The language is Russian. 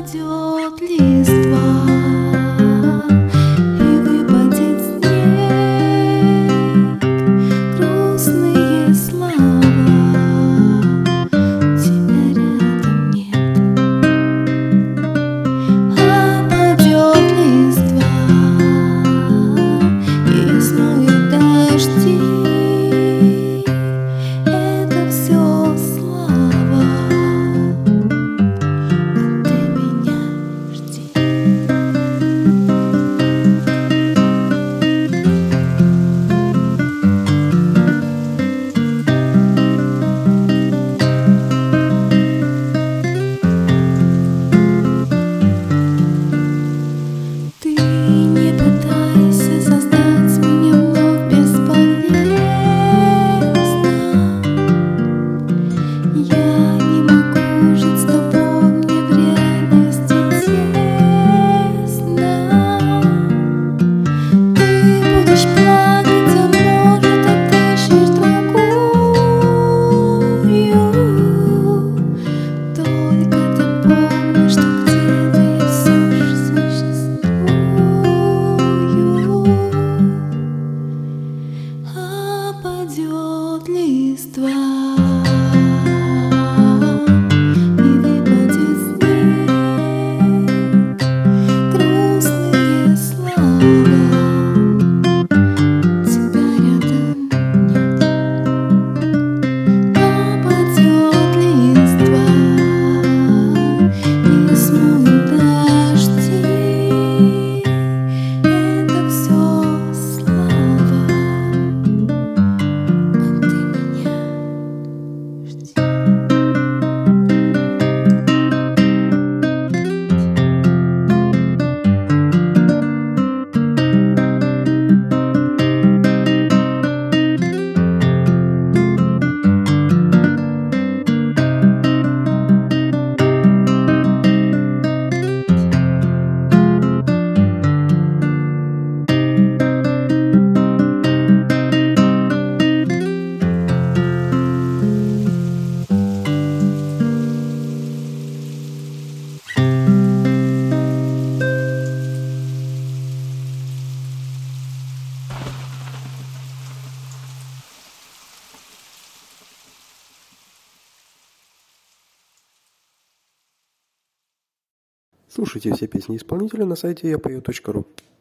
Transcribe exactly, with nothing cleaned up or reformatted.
Опадет листва, и выпадет снег, грустные слова, тебя рядом нет. Опадет листва, и смоют дожди, это все слава. Опадет листва, и выпадет снег, грустные слова, тебя рядом нет. Опадет листва, и смоют дожди, это все слава. Слушайте все песни исполнителя на сайте я пою точка ру.